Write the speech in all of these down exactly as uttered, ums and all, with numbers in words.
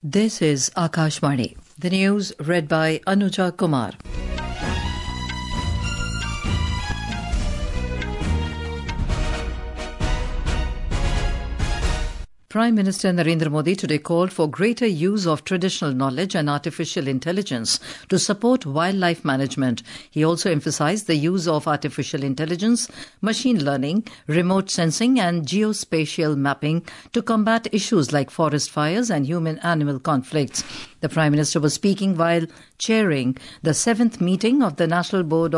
This is Akashvani. The news read by Anuja Kumar. Prime Minister Narendra Modi today called for greater use of traditional knowledge and artificial intelligence to support wildlife management. He also emphasized the use of artificial intelligence, machine learning, remote sensing and geospatial mapping to combat issues like forest fires and human-animal conflicts. The Prime Minister was speaking while chairing the seventh meeting of the National Board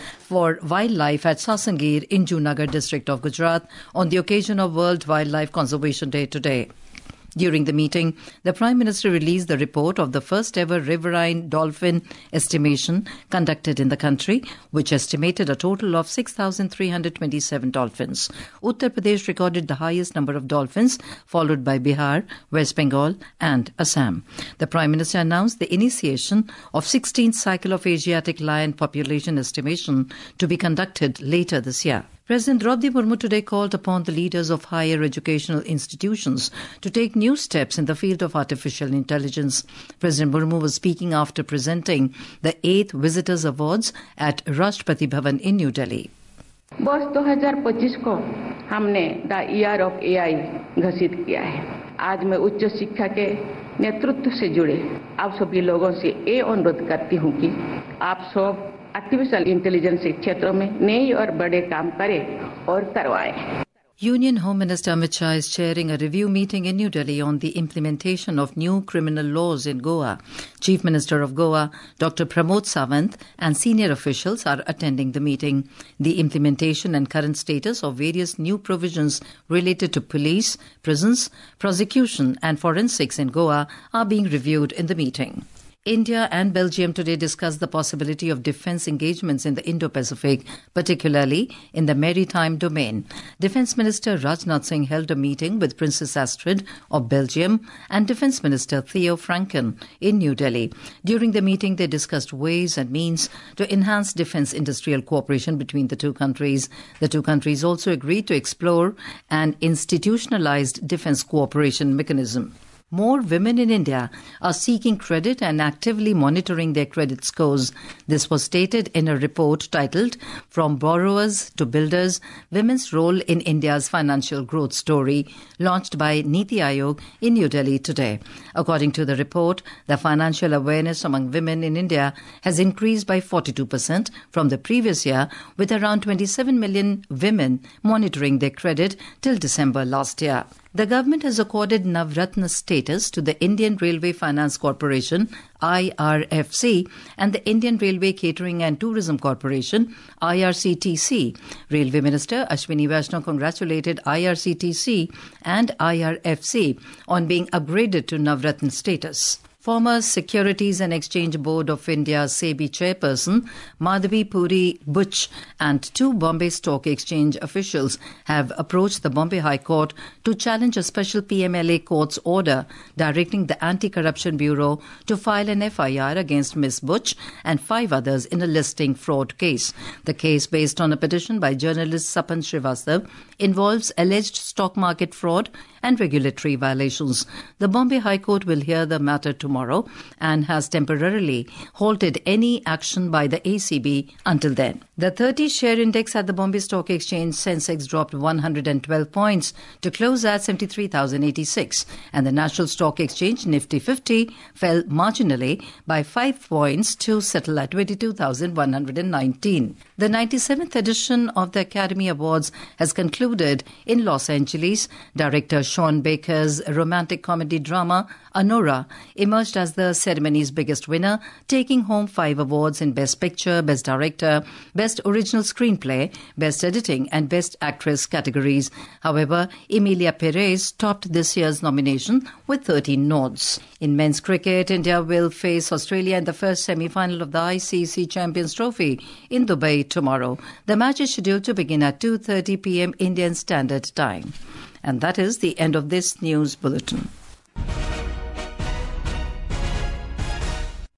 for Wildlife at Sasangir in Junagadh district of Gujarat on the occasion of World Wildlife Conservation Day today. During the meeting, the Prime Minister released the report of the first ever riverine dolphin estimation conducted in the country, which estimated a total of six thousand three hundred twenty-seven dolphins. Uttar Pradesh recorded the highest number of dolphins, followed by Bihar, West Bengal and Assam. The Prime Minister announced the initiation of sixteenth cycle of Asiatic lion population estimation to be conducted later this year. President Draupadi Murmu today called upon the leaders of higher educational institutions to take new steps in the field of artificial intelligence. President Murmu was speaking after presenting the eighth Visitors Awards at Rashtrapati Bhavan in New Delhi. वर्ष दो हज़ार पच्चीस को हमने the year of AI घोषित किया है। आज मैं उच्च शिक्षा के नेतृत्व से जुड़े आप सभी लोगों से ये अनुरोध करती हूँ कि आप सब आर्टिफिशियल इंटेलिजेंस के क्षेत्रों में नए और बड़े काम करें और करवाएं। Union Home Minister Amit Shah is chairing a review meeting in New Delhi on the implementation of new criminal laws in Goa. Chief Minister of Goa, Doctor Pramod Sawant, and senior officials are attending the meeting. The implementation and current status of various new provisions related to police, prisons, prosecution and forensics in Goa are being reviewed in the meeting. India and Belgium today discussed the possibility of defence engagements in the Indo-Pacific, particularly in the maritime domain. Defence Minister Rajnath Singh held a meeting with Princess Astrid of Belgium and Defence Minister Theo Franken in New Delhi. During the meeting, they discussed ways and means to enhance defence industrial cooperation between the two countries. The two countries also agreed to explore an institutionalised defence cooperation mechanism. More women in India are seeking credit and actively monitoring their credit scores. This was stated in a report titled From Borrowers to Builders, Women's Role in India's Financial Growth Story, launched by Niti Aayog in New Delhi today. According to the report, the financial awareness among women in India has increased by forty-two percent from the previous year, with around twenty-seven million women monitoring their credit till December last year. The government has accorded Navratna status to the Indian Railway Finance Corporation, I R F C, and the Indian Railway Catering and Tourism Corporation, I R C T C. Railway Minister Ashwini Vaishnaw congratulated I R C T C and I R F C on being upgraded to Navratna status. Former Securities and Exchange Board of India SEBI chairperson Madhavi Puri Butch and two Bombay Stock Exchange officials have approached the Bombay High Court to challenge a special P M L A court's order directing the Anti-Corruption Bureau to file an F I R against Miz Butch and five others in a listing fraud case. The case, based on a petition by journalist Sapan Srivastav, involves alleged stock market fraud and regulatory violations. The Bombay High Court will hear the matter tomorrow and has temporarily halted any action by the A C B until then. The thirty share index at the Bombay Stock Exchange Sensex dropped one hundred twelve points to close at seventy-three thousand eighty-six, and the National Stock Exchange Nifty fifty fell marginally by five points to settle at twenty-two thousand one hundred nineteen. The ninety-seventh edition of the Academy Awards has concluded in Los Angeles. Director Sean Baker's romantic comedy drama Anora emerged as the ceremony's biggest winner, taking home five awards in Best Picture, Best Director, Best Original Screenplay, Best Editing and Best Actress categories. However, Emilia Perez topped this year's nomination with thirteen nods. In men's cricket, India will face Australia in the first semi-final of the I C C Champions Trophy in Dubai tomorrow. The match is scheduled to begin at two thirty p.m. Indian Standard Time. And that is the end of this news bulletin.